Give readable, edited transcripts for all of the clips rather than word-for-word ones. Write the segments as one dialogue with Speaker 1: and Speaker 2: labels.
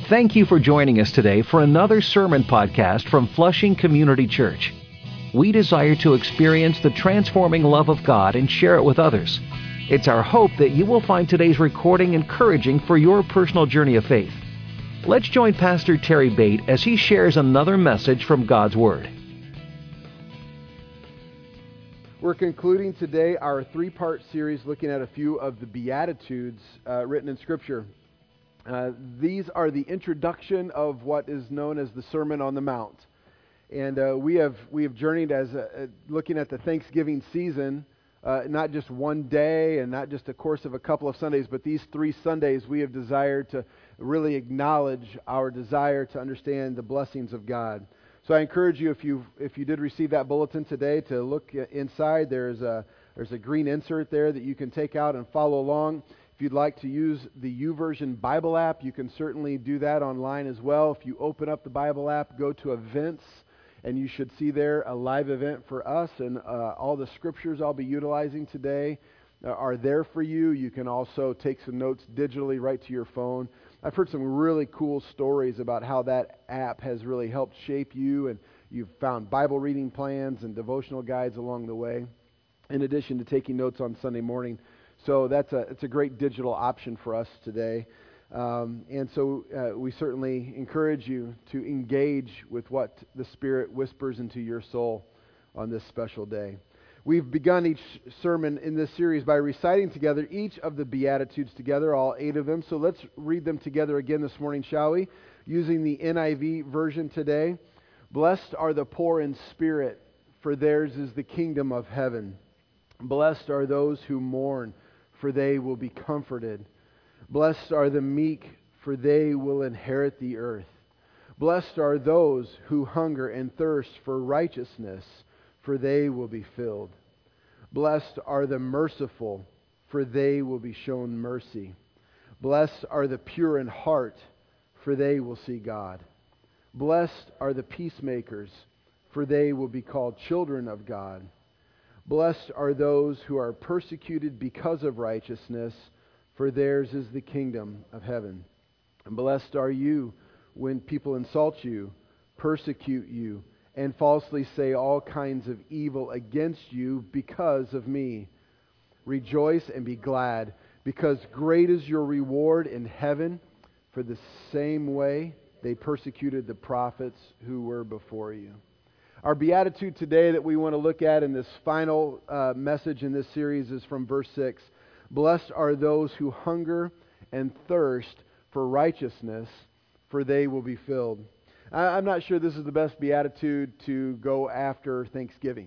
Speaker 1: Thank you for joining us today for another sermon podcast from Flushing Community Church. We desire to experience the transforming love of God and share it with others. It's our hope that you will find today's recording encouraging for your personal journey of faith. Let's join Pastor Terry Bate as he shares another message from God's Word.
Speaker 2: We're concluding today our three-part series looking at a few of the Beatitudes written in Scripture. These are the introduction of what is known as the Sermon on the Mount. And we have journeyed as looking at the Thanksgiving season, not just one day and not just a course of a couple of Sundays, but these 3 Sundays we have desired to really acknowledge our desire to understand the blessings of God. So I encourage you, if you did receive that bulletin today, to look inside. There's a green insert there that you can take out and follow along. If you'd like to use the YouVersion Bible app, you can certainly do that online as well. If you open up the Bible app, go to Events, and you should see there a live event for us, and all the scriptures I'll be utilizing today are there for you. You can also take some notes digitally right to your phone. I've heard some really cool stories about how that app has really helped shape you, and you've found Bible reading plans and devotional guides along the way, in addition to taking notes on Sunday morning. So it's a great digital option for us today. And so we certainly encourage you to engage with what the Spirit whispers into your soul on this special day. We've begun each sermon in this series by reciting together each of the Beatitudes together, all 8 of them. So let's read them together again this morning, shall we? Using the NIV version today. Blessed are the poor in spirit, for theirs is the kingdom of heaven. Blessed are those who mourn, for they will be comforted. Blessed are the meek, for they will inherit the earth. Blessed are those who hunger and thirst for righteousness, for they will be filled. Blessed are the merciful, for they will be shown mercy. Blessed are the pure in heart, for they will see God. Blessed are the peacemakers, for they will be called children of God. Blessed are those who are persecuted because of righteousness, for theirs is the kingdom of heaven. And blessed are you when people insult you, persecute you, and falsely say all kinds of evil against you because of me. Rejoice and be glad, because great is your reward in heaven, for the same way they persecuted the prophets who were before you. Our beatitude today that we want to look at in this final message in this series is from verse 6. Blessed are those who hunger and thirst for righteousness, for they will be filled. I'm not sure this is the best beatitude to go after Thanksgiving.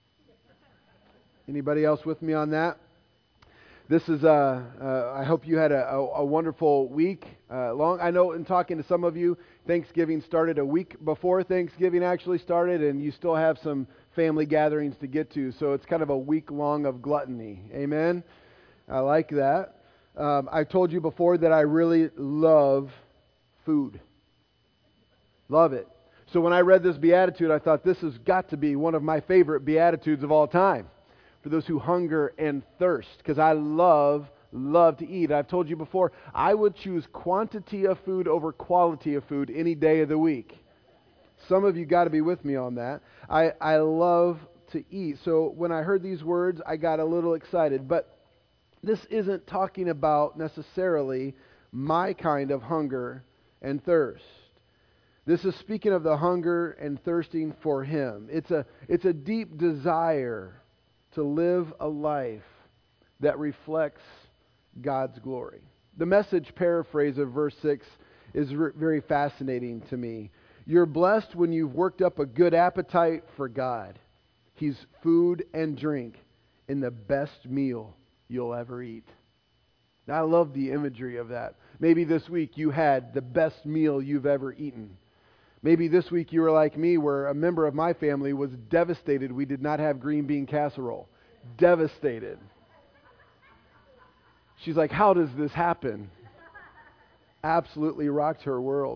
Speaker 2: Anybody else with me on that? This is, I hope you had a wonderful week. I know in talking to some of you, Thanksgiving started a week before Thanksgiving actually started, and you still have some family gatherings to get to. So it's kind of a week long of gluttony. Amen? I like that. I've told you before that I really love food. Love it. So when I read this beatitude, I thought this has got to be one of my favorite beatitudes of all time. For those who hunger and thirst, because I love to eat. I've told you before, I would choose quantity of food over quality of food any day of the week. Some of you got to be with me on that. I love to eat. So when I heard these words, I got a little excited. But this isn't talking about necessarily my kind of hunger and thirst. This is speaking of the hunger and thirsting for Him. It's a deep desire to live a life that reflects God's glory. The Message paraphrase of verse 6 is very fascinating to me. You're blessed when you've worked up a good appetite for God. He's food and drink in the best meal you'll ever eat. Now, I love the imagery of that. Maybe this week you had the best meal you've ever eaten. Maybe this week you were like me, where a member of my family was devastated we did not have green bean casserole. Devastated. She's like, how does this happen? Absolutely rocked her world.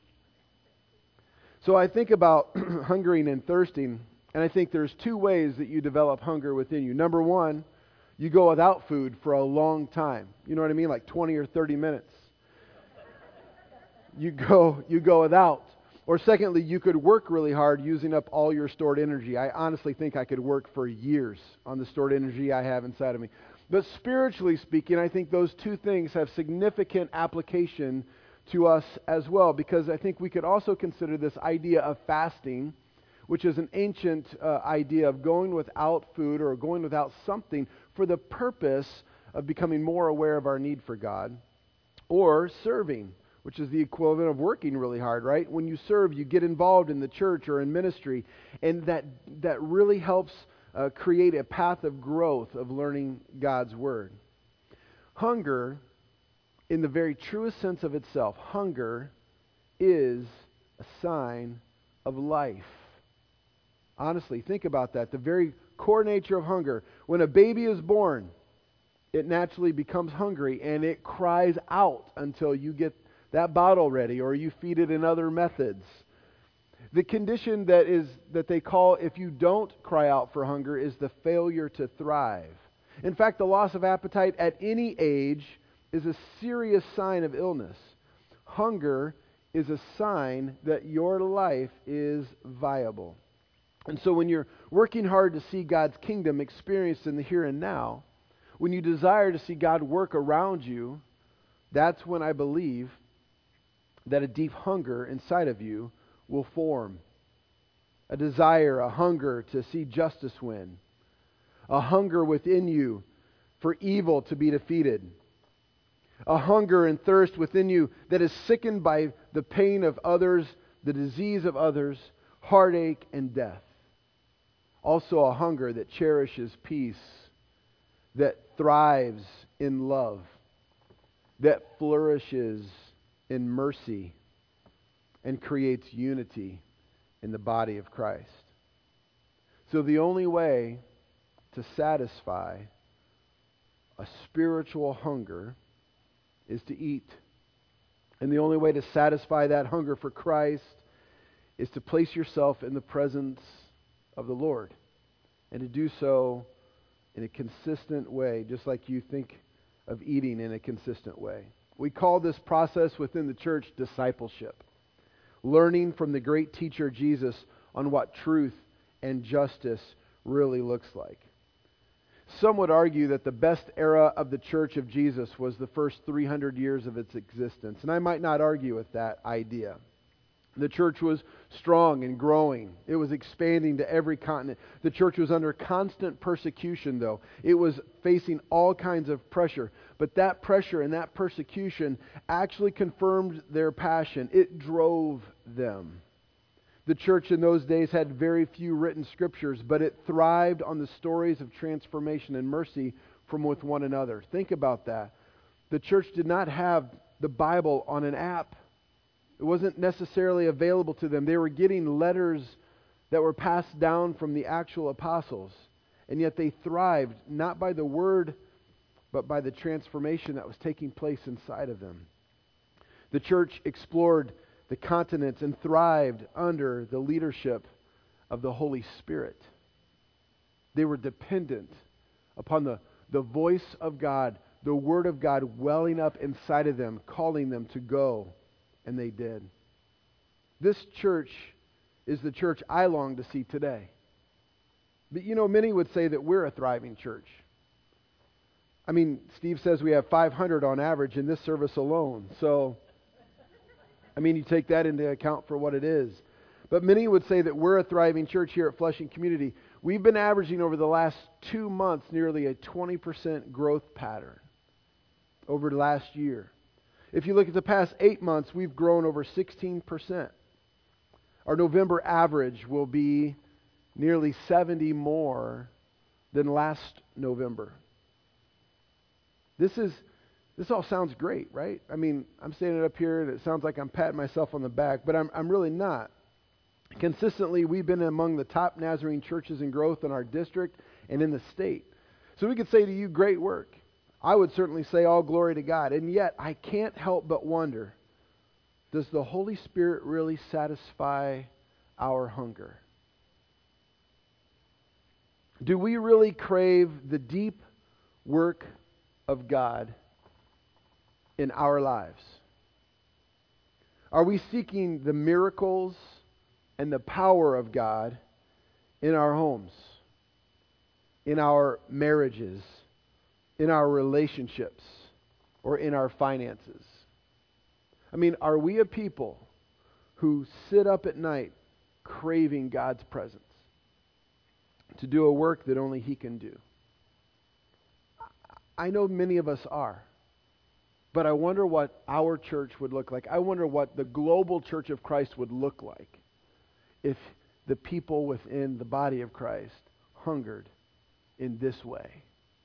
Speaker 2: So I think about hungering and thirsting, and I think there's 2 ways that you develop hunger within you. Number 1, you go without food for a long time. You know what I mean? Like 20 or 30 minutes. you go without. Or secondly, you could work really hard using up all your stored energy. I honestly think I could work for years on the stored energy I have inside of me. But spiritually speaking, I think those two things have significant application to us as well, because I think we could also consider this idea of fasting, which is an ancient idea of going without food or going without something for the purpose of becoming more aware of our need for God, or serving, which is the equivalent of working really hard, right? When you serve, you get involved in the church or in ministry, and that really helps create a path of growth of learning God's Word. Hunger, in the very truest sense of itself, hunger is a sign of life. Honestly, think about that. The very core nature of hunger. When a baby is born, it naturally becomes hungry and it cries out until you get that bottle ready or you feed it in other methods. The condition that they call, if you don't cry out for hunger, is the failure to thrive. In fact, the loss of appetite at any age is a serious sign of illness. Hunger is a sign that your life is viable. And so when you're working hard to see God's kingdom experienced in the here and now, when you desire to see God work around you, that's when I believe that a deep hunger inside of you will form. A desire, a hunger to see justice win. A hunger within you for evil to be defeated. A hunger and thirst within you that is sickened by the pain of others, the disease of others, heartache and death. Also a hunger that cherishes peace, that thrives in love, that flourishes in mercy, and creates unity in the body of Christ. So the only way to satisfy a spiritual hunger is to eat. And the only way to satisfy that hunger for Christ is to place yourself in the presence of the Lord, and to do so in a consistent way, just like you think of eating in a consistent way. We call this process within the church discipleship, learning from the great teacher Jesus on what truth and justice really looks like. Some would argue that the best era of the church of Jesus was the first 300 years of its existence, and I might not argue with that idea. The church was strong and growing. It was expanding to every continent. The church was under constant persecution, though. It was facing all kinds of pressure. But that pressure and that persecution actually confirmed their passion. It drove them. The church in those days had very few written scriptures, but it thrived on the stories of transformation and mercy from with one another. Think about that. The church did not have the Bible on an app. It wasn't necessarily available to them. They were getting letters that were passed down from the actual apostles. And yet they thrived, not by the word, but by the transformation that was taking place inside of them. The church explored the continents and thrived under the leadership of the Holy Spirit. They were dependent upon the voice of God, the Word of God welling up inside of them, calling them to go. And they did. This church is the church I long to see today. But many would say that we're a thriving church. I mean, Steve says we have 500 on average in this service alone. So, you take that into account for what it is. But many would say that we're a thriving church here at Flushing Community. We've been averaging over the last 2 months nearly a 20% growth pattern over the last year. If you look at the past 8 months, we've grown over 16%. Our November average will be nearly 70 more than last November. This all sounds great, right? I'm standing up here and it sounds like I'm patting myself on the back, but I'm really not. Consistently, we've been among the top Nazarene churches in growth in our district and in the state. So we could say to you, great work. I would certainly say all glory to God. And yet, I can't help but wonder, does the Holy Spirit really satisfy our hunger? Do we really crave the deep work of God in our lives? Are we seeking the miracles and the power of God in our homes, in our marriages, in our relationships, or in our finances? I mean, are we a people who sit up at night craving God's presence to do a work that only He can do? I know many of us are. But I wonder what our church would look like. I wonder what the global church of Christ would look like if the people within the body of Christ hungered in this way.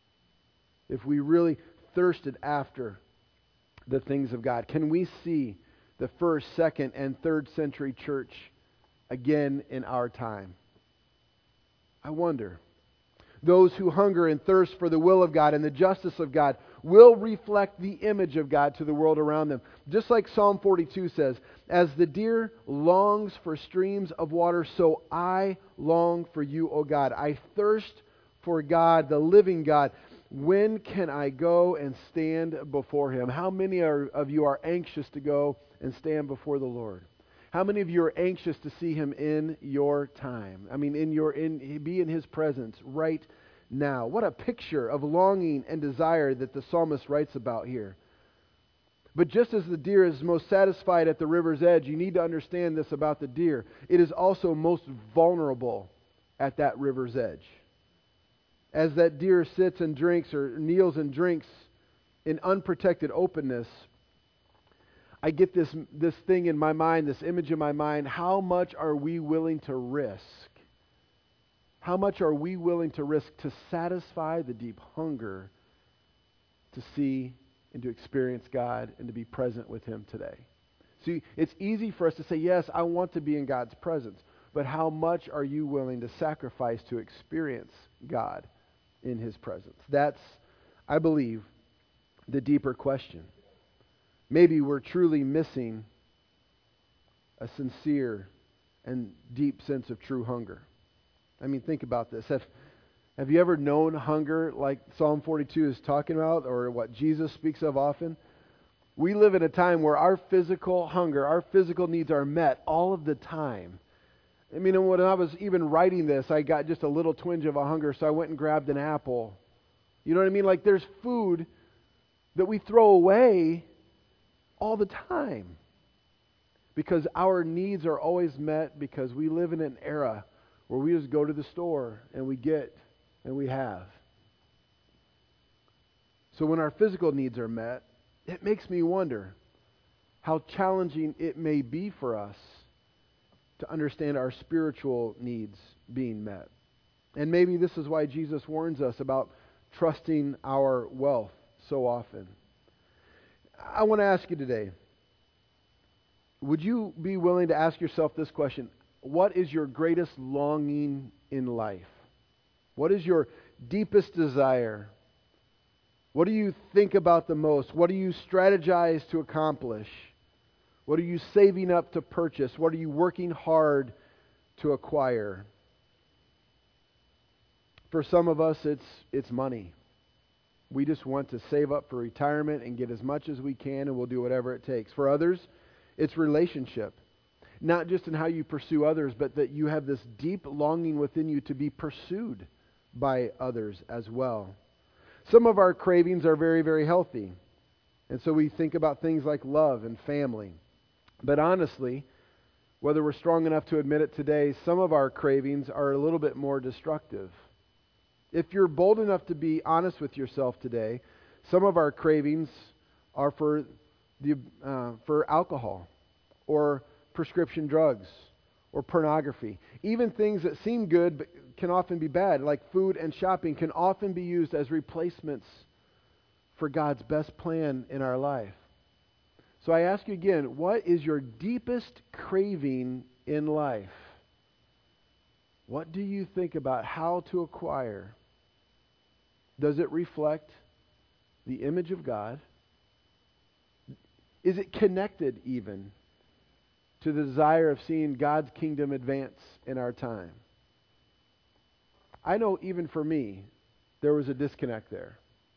Speaker 2: If we really thirsted after the things of God. Can we see the first, second, and third century church again in our time? I wonder. Those who hunger and thirst for the will of God and the justice of God will reflect the image of God to the world around them. Just like Psalm 42 says, as the deer longs for streams of water, so I long for you, O God. I thirst for God, the living God. When can I go and stand before Him? How many of you are anxious to go and stand before the Lord? How many of you are anxious to see Him in your time? I mean, be in His presence right now. What a picture of longing and desire that the psalmist writes about here. But just as the deer is most satisfied at the river's edge, you need to understand this about the deer. It is also most vulnerable at that river's edge. As that deer sits and drinks or kneels and drinks in unprotected openness, I get this thing in my mind, this image in my mind. How much are we willing to risk? How much are we willing to risk to satisfy the deep hunger to see and to experience God and to be present with Him today? See, it's easy for us to say, yes, I want to be in God's presence. But how much are you willing to sacrifice to experience God in His presence? That's, I believe, the deeper question. Maybe we're truly missing a sincere and deep sense of true hunger. I mean, think about this. Have you ever known hunger like Psalm 42 is talking about, or what Jesus speaks of often? We live in a time where our physical hunger, our physical needs are met all of the time. I mean, when I was even writing this, I got just a little twinge of a hunger, so I went and grabbed an apple. You know what I mean? Like, there's food that we throw away all the time because our needs are always met, because we live in an era where we just go to the store and we get and we have. So when our physical needs are met, it makes me wonder how challenging it may be for us to understand our spiritual needs being met. And maybe this is why Jesus warns us about trusting our wealth so often. I want to ask you today, would you be willing to ask yourself this question? What is your greatest longing in life? What is your deepest desire? What do you think about the most? What do you strategize to accomplish? What are you saving up to purchase? What are you working hard to acquire? For some of us, it's money. We just want to save up for retirement and get as much as we can, and we'll do whatever it takes. For others, it's relationship. Not just in how you pursue others, but that you have this deep longing within you to be pursued by others as well. Some of our cravings are very, very healthy. And so we think about things like love and family. But honestly, whether we're strong enough to admit it today, some of our cravings are a little bit more destructive. If you're bold enough to be honest with yourself today, some of our cravings are for alcohol or prescription drugs or pornography. Even things that seem good but can often be bad, like food and shopping, can often be used as replacements for God's best plan in our life. So I ask you again, what is your deepest craving in life? What do you think about how to acquire? Does it reflect the image of God? Is it connected even to the desire of seeing God's kingdom advance in our time? I know even for me, there was a disconnect there.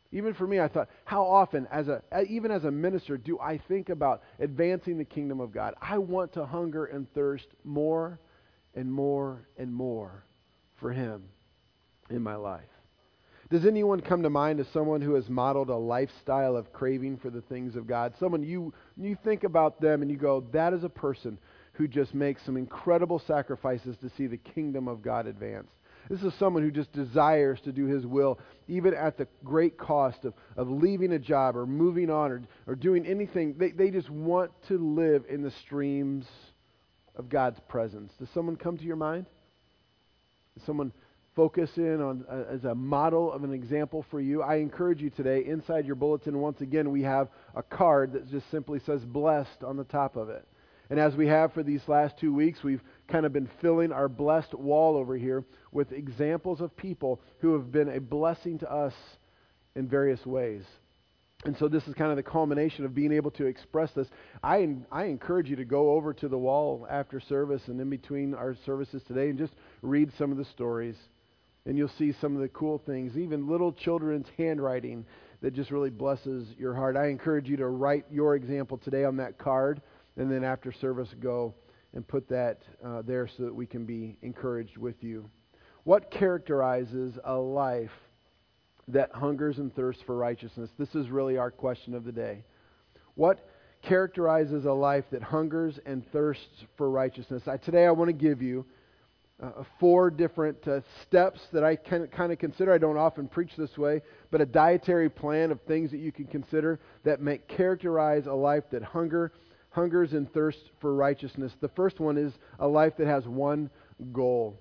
Speaker 2: Even for me, I thought, how often, even as a minister, do I think about advancing the kingdom of God? I want to hunger and thirst more and more and more for Him in my life. Does anyone come to mind as someone who has modeled a lifestyle of craving for the things of God? Someone you think about them and you go, that is a person who just makes some incredible sacrifices to see the kingdom of God advance. This is someone who just desires to do His will, even at the great cost of leaving a job or moving on or doing anything. They just want to live in the streams of God's presence. Does someone come to your mind? Does someone focus in on as a model of an example for you? I encourage you today, inside your bulletin, once again, we have a card that just simply says blessed on the top of it. And as we have for these last 2 weeks, we've kind of been filling our blessed wall over here with examples of people who have been a blessing to us in various ways. And so this is kind of the culmination of being able to express this. I encourage you to go over to the wall after service and in between our services today and just read some of the stories. And you'll see some of the cool things, even little children's handwriting that just really blesses your heart. I encourage you to write your example today on that card, and then after service go and put that there so that we can be encouraged with you. What characterizes a life that hungers and thirsts for righteousness? This is really our question of the day. What characterizes a life that hungers and thirsts for righteousness? Today I want to give you 4 different steps that I kind of consider. I don't often preach this way, but a dietary plan of things that you can consider that may characterize a life that hungers and thirsts for righteousness. The first one is a life that has one goal.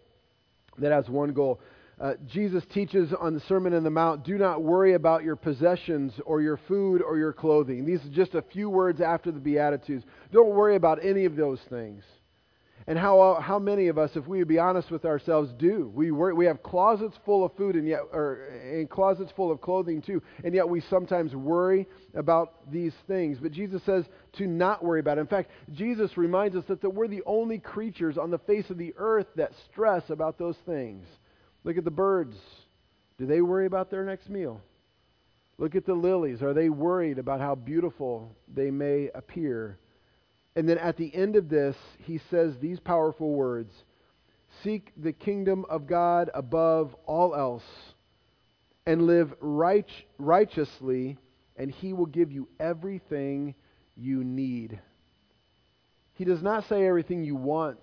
Speaker 2: Jesus teaches on the Sermon on the Mount, do not worry about your possessions or your food or your clothing. These are just a few words after the Beatitudes. Don't worry about any of those things. And how many of us, if we would be honest with ourselves, do? We have closets full of food and closets full of clothing too, and yet we sometimes worry about these things. But Jesus says to not worry about it. In fact, Jesus reminds us that we're the only creatures on the face of the earth that stress about those things. Look at the birds. Do they worry about their next meal? Look at the lilies. Are they worried about how beautiful they may appear? And then at the end of this, he says these powerful words, seek the kingdom of God above all else and live righteously, and He will give you everything you need. He does not say everything you want.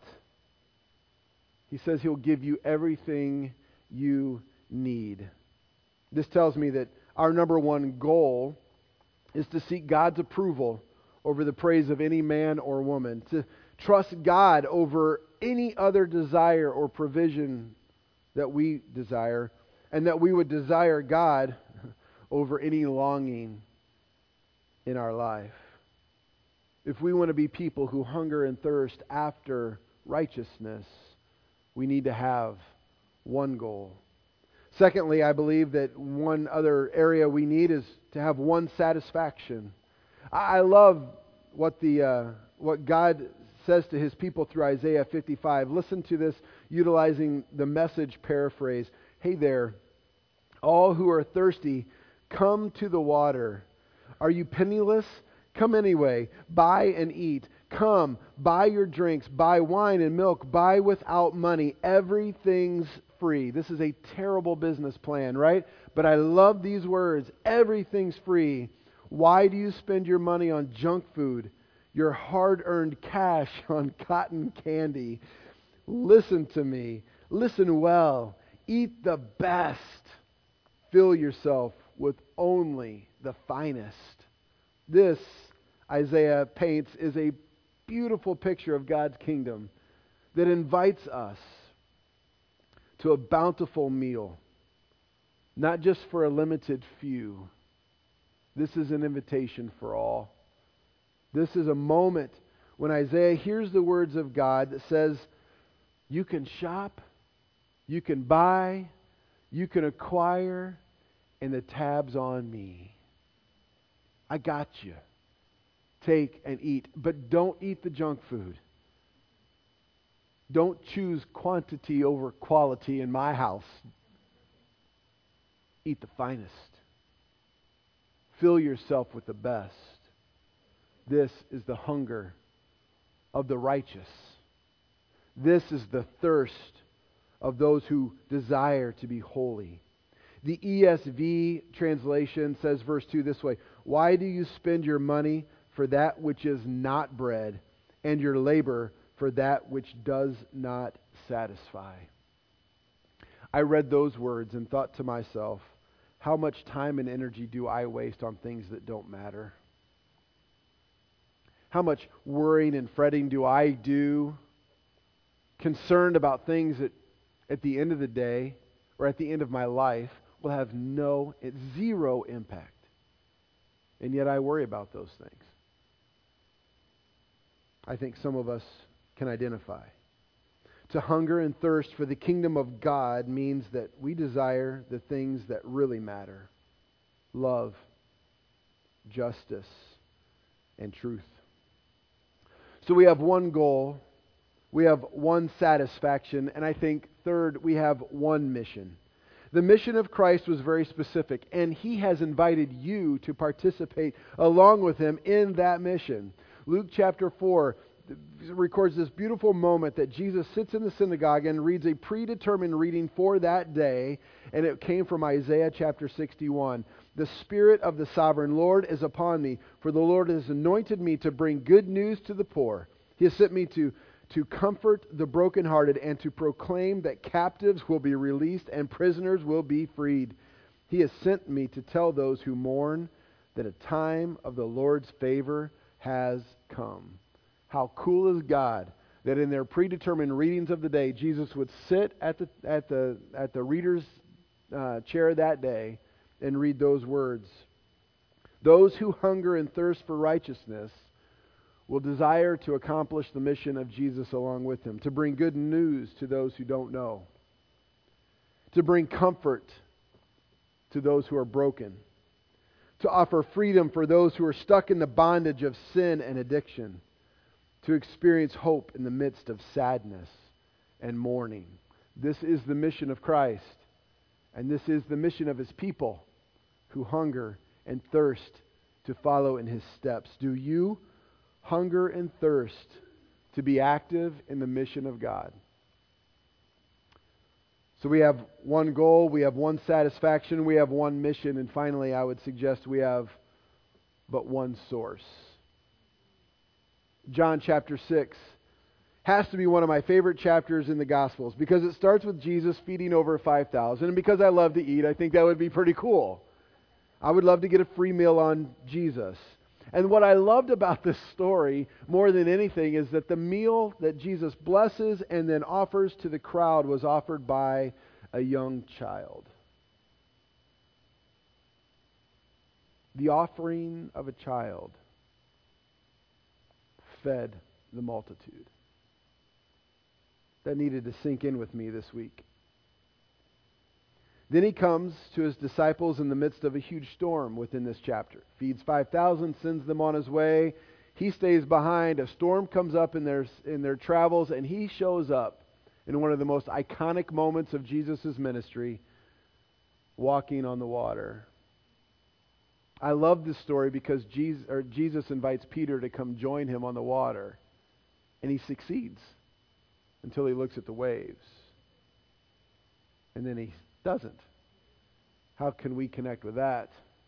Speaker 2: He says He'll give you everything you need. This tells me that our number one goal is to seek God's approval over the praise of any man or woman, to trust God over any other desire or provision that we desire, and that we would desire God over any longing in our life. If we want to be people who hunger and thirst after righteousness, we need to have one goal. Secondly, I believe that one other area we need is to have one satisfaction. I love what God says to His people through Isaiah 55. Listen to this, utilizing the Message paraphrase. Hey there, all who are thirsty, come to the water. Are you penniless? Come anyway, buy and eat. Come, buy your drinks, buy wine and milk, buy without money. Everything's free. This is a terrible business plan, right? But I love these words. Everything's free. Why do you spend your money on junk food, your hard-earned cash on cotton candy? Listen to me. Listen well. Eat the best. Fill yourself with only the finest. This, Isaiah paints, is a beautiful picture of God's kingdom that invites us to a bountiful meal, not just for a limited few. This is an invitation for all. This is a moment when Isaiah hears the words of God that says, you can shop, you can buy, you can acquire, and the tab's on me. I got you. Take and eat, but don't eat the junk food. Don't choose quantity over quality in my house. Eat the finest. fill yourself with the best. This is the hunger of the righteous. This is the thirst of those who desire to be holy. The ESV translation says verse 2 this way: "Why do you spend your money for that which is not bread, and your labor for that which does not satisfy?" I read those words and thought to myself, how much time and energy do I waste on things that don't matter? How much worrying and fretting do I do, concerned about things that at the end of the day or at the end of my life will have zero impact. And yet I worry about those things. I think some of us can identify. To hunger and thirst for the kingdom of God means that we desire the things that really matter: love, justice, and truth. So we have one goal, we have one satisfaction, and I think third, we have one mission. The mission of Christ was very specific, and He has invited you to participate along with Him in that mission. Luke chapter 4 records this beautiful moment that Jesus sits in the synagogue and reads a predetermined reading for that day, and it came from Isaiah chapter 61. "The Spirit of the Sovereign Lord is upon me, for the Lord has anointed me to bring good news to the poor. He has sent me to comfort the brokenhearted and to proclaim that captives will be released and prisoners will be freed. He has sent me to tell those who mourn that a time of the Lord's favor has come." How cool is God that in their predetermined readings of the day, Jesus would sit at the reader's chair that day and read those words. Those who hunger and thirst for righteousness will desire to accomplish the mission of Jesus along with Him, to bring good news to those who don't know, to bring comfort to those who are broken, to offer freedom for those who are stuck in the bondage of sin and addiction, to experience hope in the midst of sadness and mourning. This is the mission of Christ, and this is the mission of His people who hunger and thirst to follow in His steps. Do you hunger and thirst to be active in the mission of God? So we have one goal, we have one satisfaction, we have one mission, and finally I would suggest we have but one source. John chapter 6 has to be one of my favorite chapters in the Gospels because it starts with Jesus feeding over 5,000. And because I love to eat, I think that would be pretty cool. I would love to get a free meal on Jesus. And what I loved about this story more than anything is that the meal that Jesus blesses and then offers to the crowd was offered by a young child. The offering of a child fed the multitude. That needed to sink in with me this week. Then He comes to His disciples in the midst of a huge storm within this chapter. Feeds 5,000, sends them on His way. He stays behind. A storm comes up in their travels, and He shows up in one of the most iconic moments of Jesus' ministry, walking on the water. I love this story because Jesus invites Peter to come join Him on the water. And he succeeds until he looks at the waves. And then he doesn't. How can we connect with that?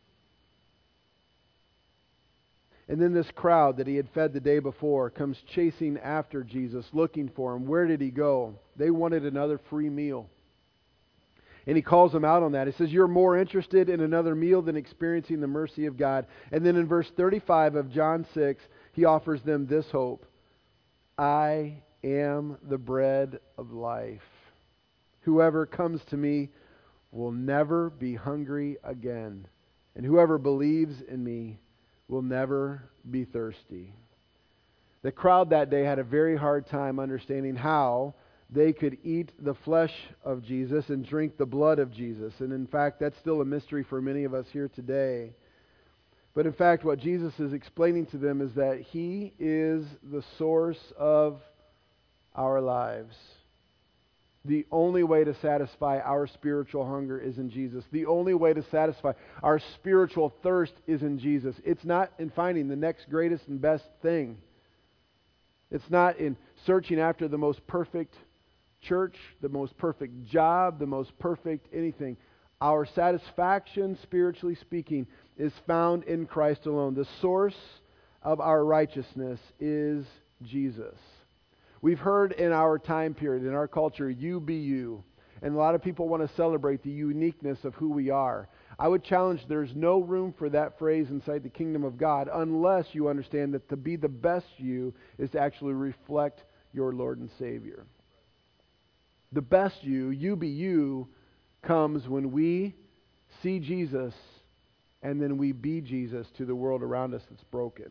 Speaker 2: And then this crowd that He had fed the day before comes chasing after Jesus, looking for Him. Where did He go? They wanted another free meal. And He calls them out on that. He says, "You're more interested in another meal than experiencing the mercy of God." And then in verse 35 of John 6, He offers them this hope: "I am the bread of life. Whoever comes to me will never be hungry again. And whoever believes in me will never be thirsty." The crowd that day had a very hard time understanding how they could eat the flesh of Jesus and drink the blood of Jesus. And in fact, that's still a mystery for many of us here today. But in fact, what Jesus is explaining to them is that He is the source of our lives. The only way to satisfy our spiritual hunger is in Jesus. The only way to satisfy our spiritual thirst is in Jesus. It's not in finding the next greatest and best thing. It's not in searching after the most perfect church, the most perfect job, the most perfect anything. Our satisfaction, spiritually speaking, is found in Christ alone. The source of our righteousness is Jesus. We've heard in our time period, in our culture, you be you. And a lot of people want to celebrate the uniqueness of who we are. I would challenge there's no room for that phrase inside the kingdom of God unless you understand that to be the best you is to actually reflect your Lord and Savior. The best you be you, comes when we see Jesus and then we be Jesus to the world around us that's broken.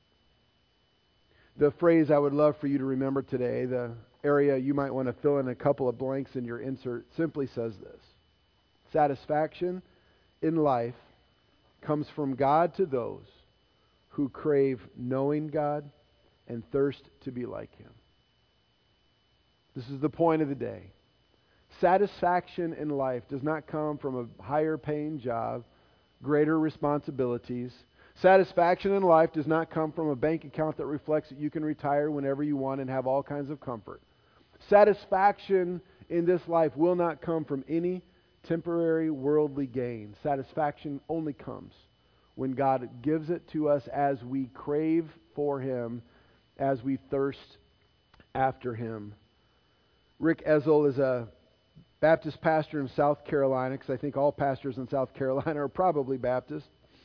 Speaker 2: The phrase I would love for you to remember today, the area you might want to fill in a couple of blanks in your insert, simply says this: satisfaction in life comes from God to those who crave knowing God and thirst to be like Him. This is the point of the day. Satisfaction in life does not come from a higher paying job, greater responsibilities. Satisfaction in life does not come from a bank account that reflects that you can retire whenever you want and have all kinds of comfort. Satisfaction in this life will not come from any temporary worldly gain. Satisfaction only comes when God gives it to us as we crave for Him, as we thirst after Him. Rick Ezel is a Baptist pastor in South Carolina, because I think all pastors in South Carolina are probably Baptist.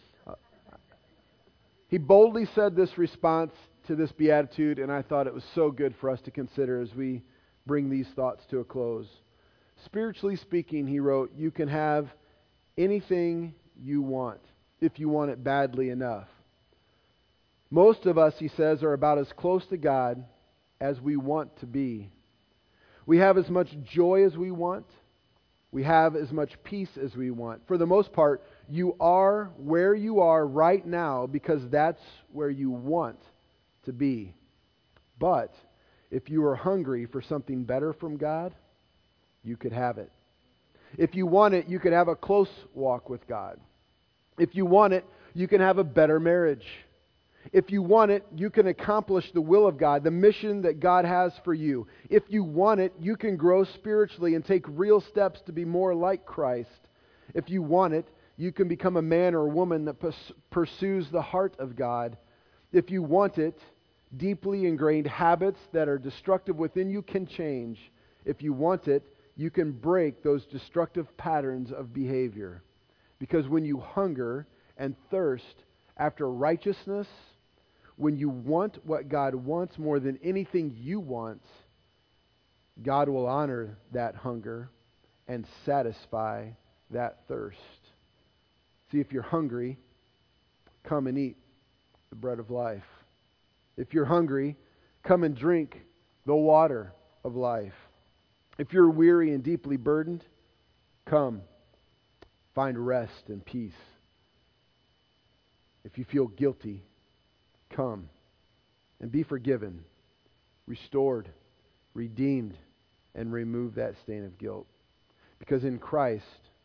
Speaker 2: He boldly said this response to this beatitude, and I thought it was so good for us to consider as we bring these thoughts to a close. Spiritually speaking, he wrote, you can have anything you want if you want it badly enough. Most of us, he says, are about as close to God as we want to be. We have as much joy as we want. We have as much peace as we want. For the most part, you are where you are right now because that's where you want to be. But if you are hungry for something better from God, you could have it. If you want it, you could have a close walk with God. If you want it, you can have a better marriage. If you want it, you can accomplish the will of God, the mission that God has for you. If you want it, you can grow spiritually and take real steps to be more like Christ. If you want it, you can become a man or a woman that pursues the heart of God. If you want it, deeply ingrained habits that are destructive within you can change. If you want it, you can break those destructive patterns of behavior. Because when you hunger and thirst after righteousness, when you want what God wants more than anything you want, God will honor that hunger and satisfy that thirst. See, if you're hungry, come and eat the bread of life. If you're hungry, come and drink the water of life. If you're weary and deeply burdened, come, find rest and peace. If you feel guilty, come and be forgiven, restored, redeemed, and remove that stain of guilt. Because in Christ,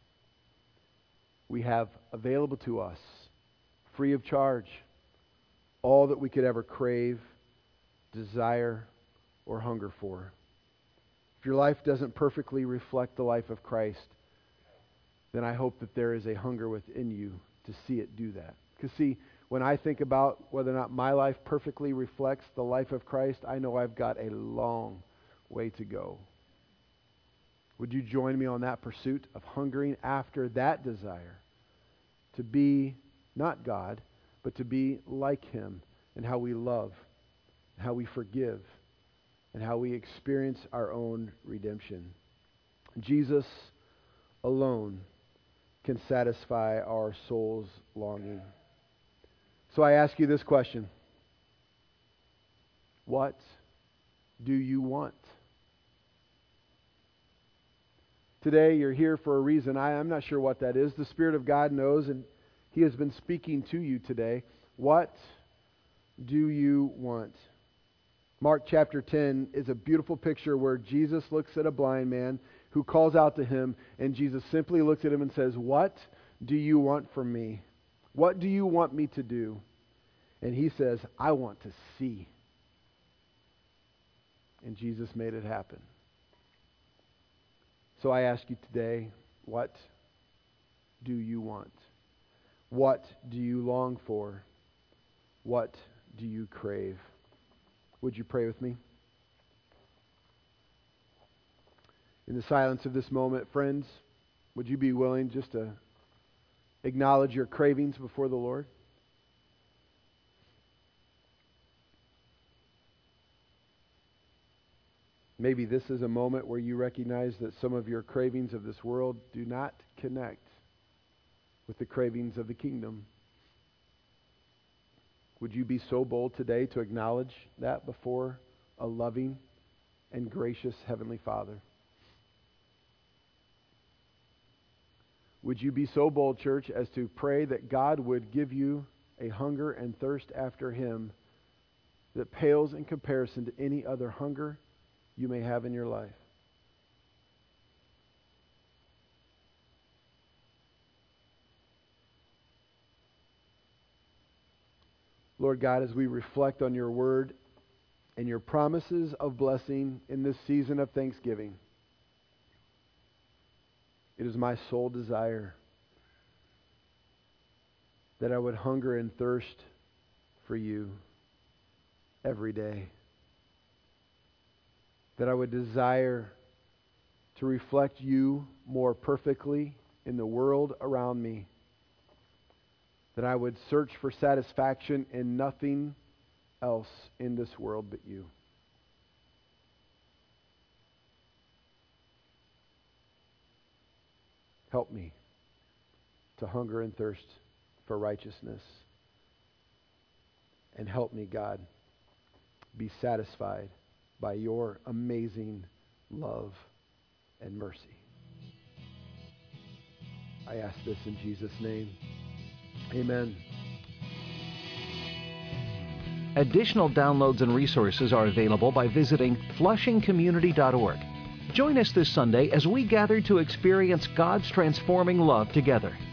Speaker 2: we have available to us, free of charge, all that we could ever crave, desire, or hunger for. If your life doesn't perfectly reflect the life of Christ, then I hope that there is a hunger within you to see it do that. Because see, when I think about whether or not my life perfectly reflects the life of Christ, I know I've got a long way to go. Would you join me on that pursuit of hungering after that desire to be not God, but to be like Him in how we love, how we forgive, and how we experience our own redemption? Jesus alone can satisfy our soul's longing. So I ask you this question: what do you want? Today you're here for a reason. I'm not sure what that is. The Spirit of God knows, and He has been speaking to you today. What do you want? Mark chapter 10 is a beautiful picture where Jesus looks at a blind man who calls out to him, and Jesus simply looks at him and says, "What do you want from me? What do you want me to do?" And he says, "I want to see." And Jesus made it happen. So I ask you today, what do you want? What do you long for? What do you crave? Would you pray with me? In the silence of this moment, friends, would you be willing just to acknowledge your cravings before the Lord? Maybe this is a moment where you recognize that some of your cravings of this world do not connect with the cravings of the kingdom. Would you be so bold today to acknowledge that before a loving and gracious Heavenly Father? Would you be so bold, church, as to pray that God would give you a hunger and thirst after Him that pales in comparison to any other hunger you may have in your life? Lord God, as we reflect on your word and your promises of blessing in this season of Thanksgiving, it is my sole desire that I would hunger and thirst for you every day. That I would desire to reflect you more perfectly in the world around me. That I would search for satisfaction in nothing else in this world but you. Help me to hunger and thirst for righteousness. And help me, God, be satisfied by your amazing love and mercy. I ask this in Jesus' name. Amen.
Speaker 1: Additional downloads and resources are available by visiting flushingcommunity.org. Join us this Sunday as we gather to experience God's transforming love together.